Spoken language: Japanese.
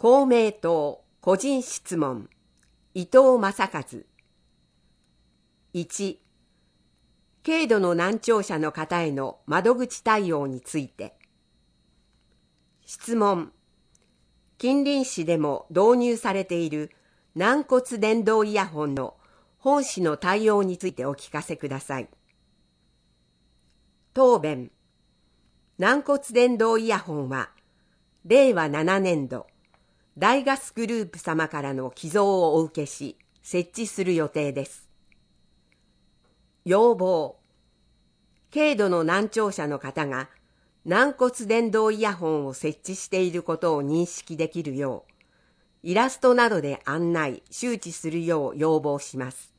公明党個人質問伊藤正和。1、軽度の難聴者の方への窓口対応について。質問。近隣市でも導入されている軟骨伝導イヤホンの本市の対応についてお聞かせください。答弁。軟骨伝導イヤホンは令和7年度大ガスグループ様からの寄贈をお受けし設置する予定です。要望。軽度の難聴者の方が軟骨伝導イヤホンを設置していることを認識できるようイラストなどで案内・周知するよう要望します。